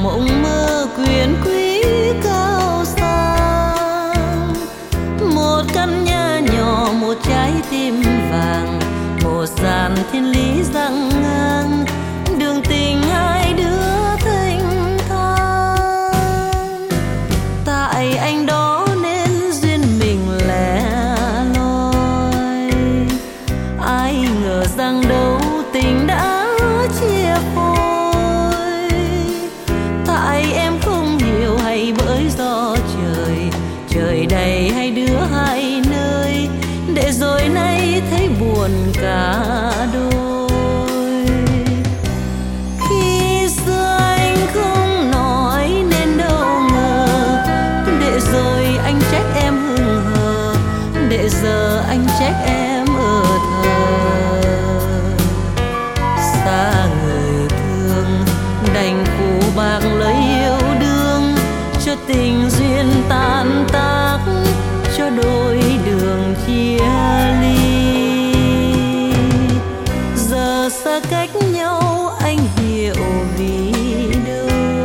mộng mơ quyền quý cao sang. Một căn nhà nhỏ, một trái tim vàng, một dàn thiên lý răng ngang, đường tình hai đứa thênh thang. Tại anh đó nên duyên mình lẻ loi, ai ngờ rằng đâu tình đã chia phôi. Tại em không hiểu hay bởi do trời, trời đầy hai đứa hai nơi, để rồi nay thấy buồn cả đôi. Khi xưa anh không nói nên đâu ngờ, để rồi anh trách em hững hờ, để giờ anh trách em ở thờ. Xa người thương đành phụ bạc lấy yêu đương, cho tình duyên tan tác, cho đôi đường chia ly. Giờ xa cách nhau anh hiểu vì đâu.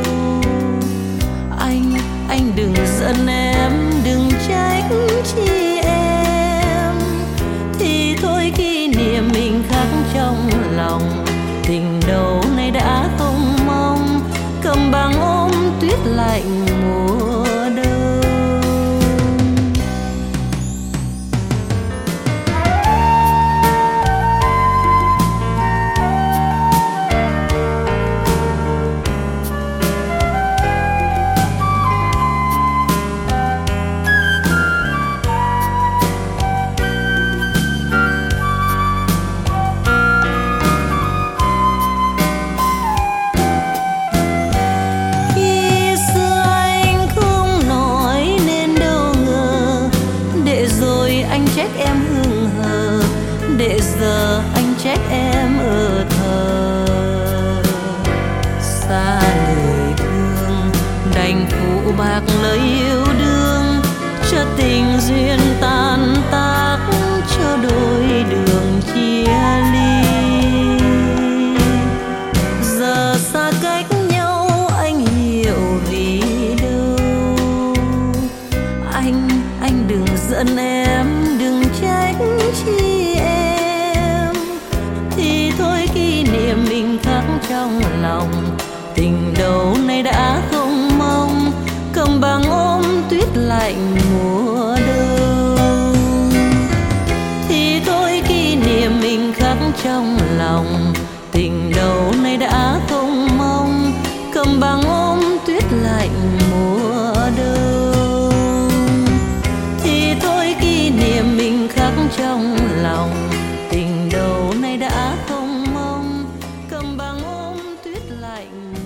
Anh đừng giận em, đừng trách chi em. Thì thôi kỷ niệm mình khắc trong lòng, tình đầu này đã không mong, cầm bằng ôm tuyết lạnh mùa đông. Anh trách em hững hờ, để giờ anh trách em ở thờ. Xa người thương đành phụ bạc lời yêu đương, cho tình duyên tan tác, cho đôi đường chia ly. Giờ xa cách nhau anh hiểu vì đâu. Anh đừng giận em, đừng trách chi em. Thì thôi kỷ niệm mình khắc trong lòng, tình đầu này đã không mong, cầm bằng ôm tuyết lạnh mùa đông. Thì thôi kỷ niệm mình khắc trong lòng, tình đầu này đã không mong, cầm bằng ôm tuyết lạnh mùa đông. Thì thôi kỷ niệm mình khắc trong lòng, tình đầu này đã không mong, cầm bằng ôm tuyết lạnh.